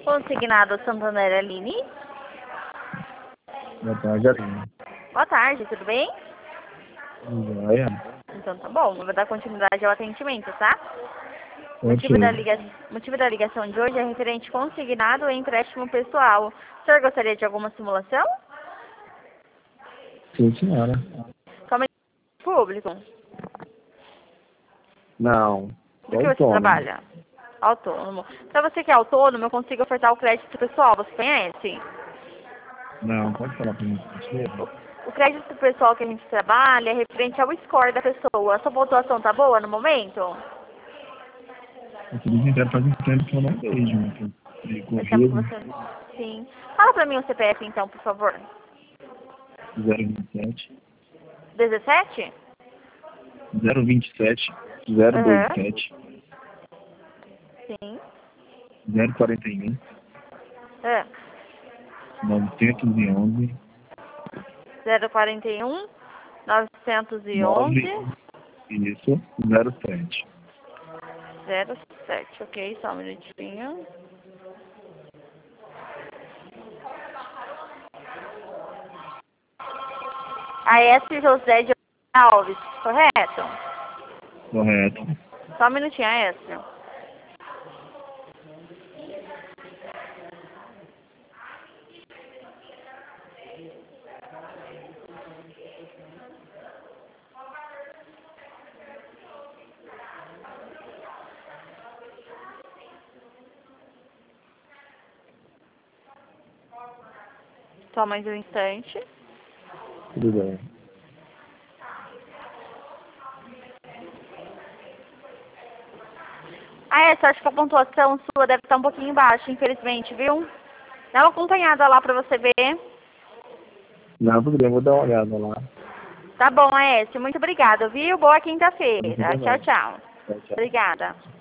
Consignado Santander Aline. Boa tarde, Aline. Boa tarde, tudo bem? Joia. Então tá bom, eu vou dar continuidade ao atendimento, tá? Ok. Motivo da ligação de hoje é referente consignado e empréstimo pessoal. O senhor gostaria de alguma simulação? Sim, senhora. Somente público? Não. Do que você Autônomo. trabalha? Autônomo. Para você que é autônomo, eu consigo ofertar o crédito pessoal, você conhece? Não, pode falar para mim, por favor? O crédito pessoal que a gente trabalha é referente ao score da pessoa. A sua pontuação tá boa no momento? Eu queria entrar faz um tempo que eu não vejo, né? De Faz tempo que corrido. você... Sim. Fala pra mim o CPF então, por favor. 027 17? 027 Aham. 027 Sim. 041 Ah. 911 041 9 911 isso 07. 07. Ok, só um minutinho. A.S. José de Alves, correto? Correto. Só um minutinho, A.S. Só mais um instante. Tudo bem. A.S., acho que a pontuação sua deve estar um pouquinho baixa, infelizmente, viu? Dá uma acompanhada lá pra você ver. Não, tudo bem, vou dar uma olhada lá. Tá bom, A.S., muito obrigada, viu? Boa quinta-feira. Tudo Tchau, bem. tchau. Tchau, tchau. Obrigada.